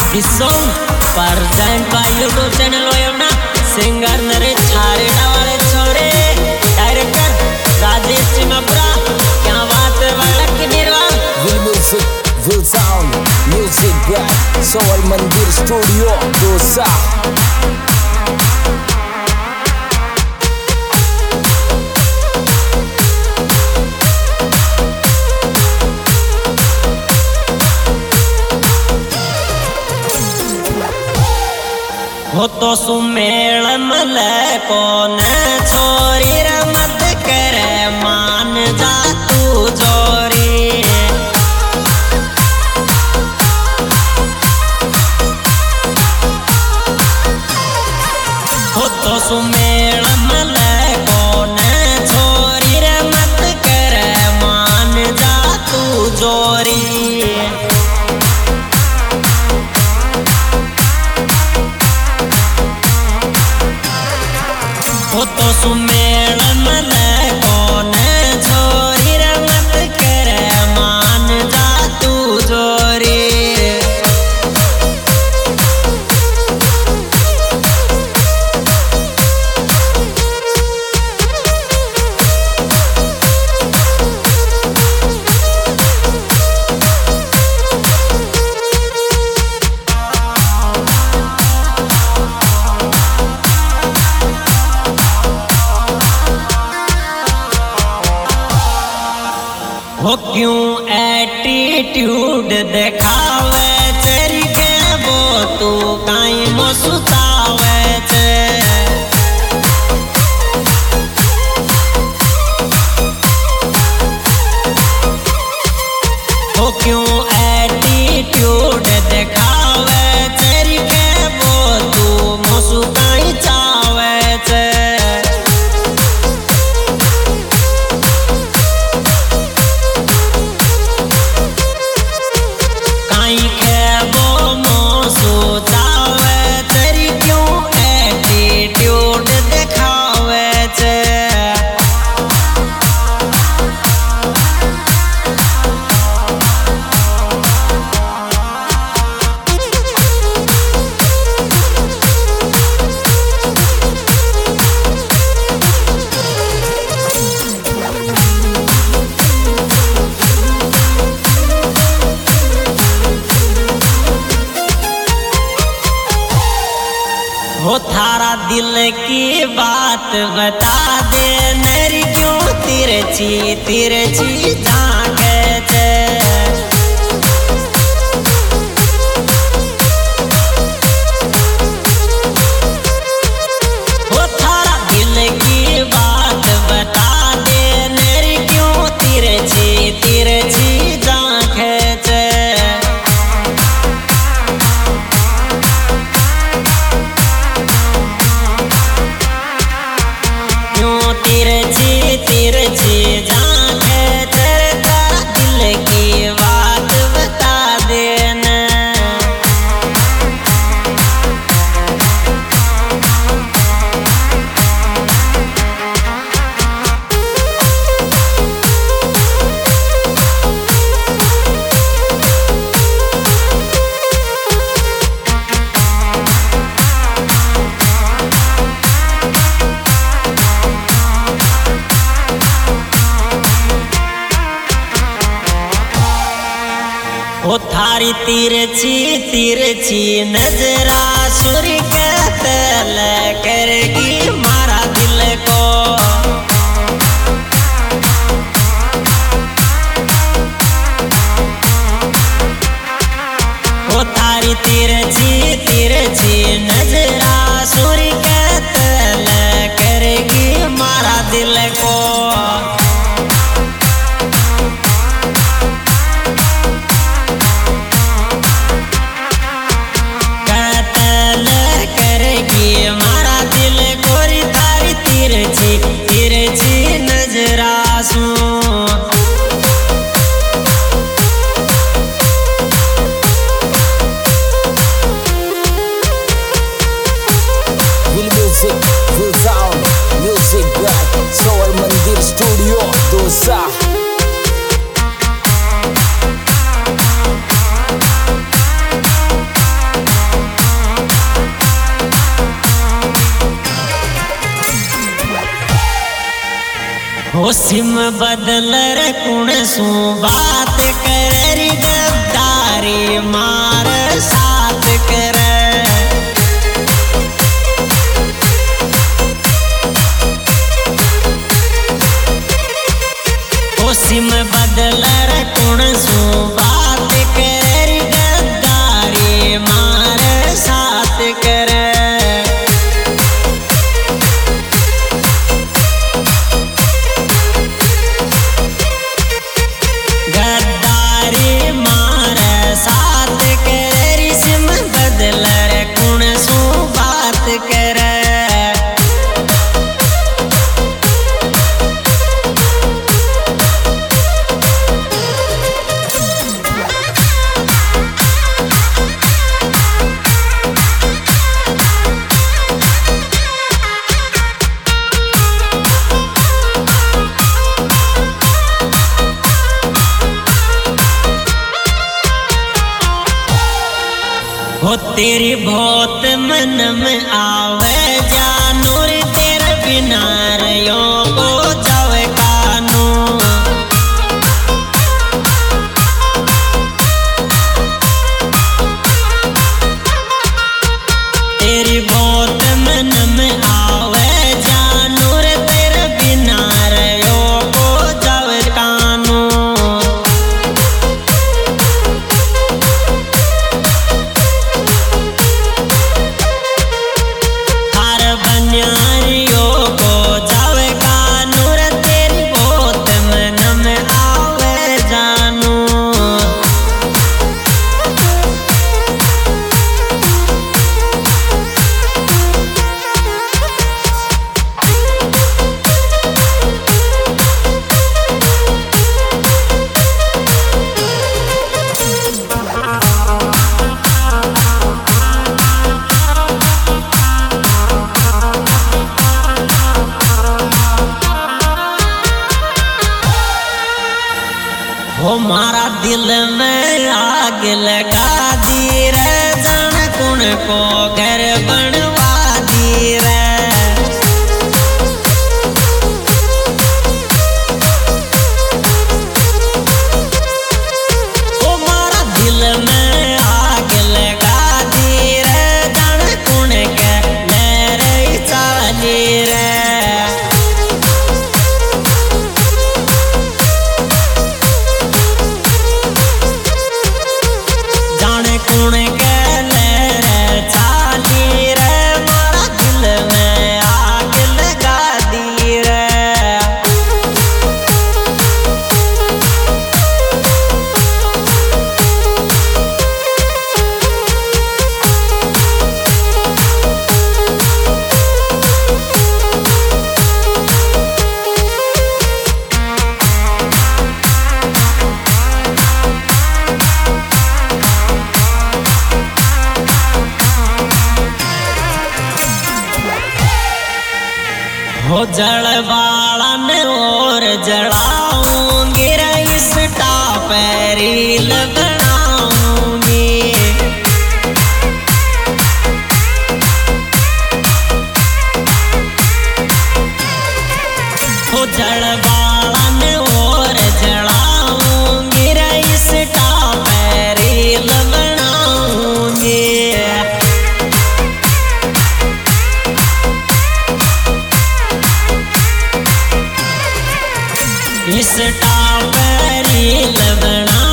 This song present by YouTube channel Oyamna singer Naresh Chhareda वाले छोरे director Rajesh चिमपरा क्या बात है बालक की निर्वाण Will music, will sound, music black Soul Mandir Studio Dosa हो तो सुमेल मले कोने छोरी रे मत करे मान जा तू जोरी हो तो सुमेल मले कोने छोरी रे मत करे मान जा तू जोरी हो तो सुमेल मले कोने छोरी रे मत करे मान जा तू जोरी हो क्यों एटीट्यूड दिखावे चेरी के वो तू काई मो सुतावे चे हो क्यों एटीट्यूड दिखावे चेरी के वो तू मो सुताई चावे चे हो थारा दिल की बात बता दे नरी क्यों तिरछी झांके चे हो थारा दिल की बात बता दे नरी क्यों तिरछी झांके चे तिरछी झांके तेरा दिल की बात बता देना हो थारी तिरछी नजरा सूर्य के तल करेगी मारा दिल को हो थारी तिरछी नजरा सूर्य के तल करेगी मारा दिल को तिरछी नजरा सू हो सिम बदल रे कुण सू बात कर गद्दारी मार साथ कर हो सिम बदल रे कुण सू बात कर गद्दारी मार साथ कर हो तेरी बहुत मन में आवे जानूर तेरे बिना रयो को जावे कानू तेरी बहुत मन में आवे जानूर तेरे बिना रयो को जावे कानू हो मारा दिल में आग लगा दी रे जान कुण को घर बनवा दी रे हो मारा दिल में आग लगा दी रे जान कुण के मेरे चाली रे कुण के ले चाली रे मारा दिल में आग लगा दी रे हो जलवाला ने और जलाऊंगी रे इस टापरील बनाऊंगी हो जलवाला ने और जलाऊंगी रे इस टापरील बनाऊंगी इस टापरील बना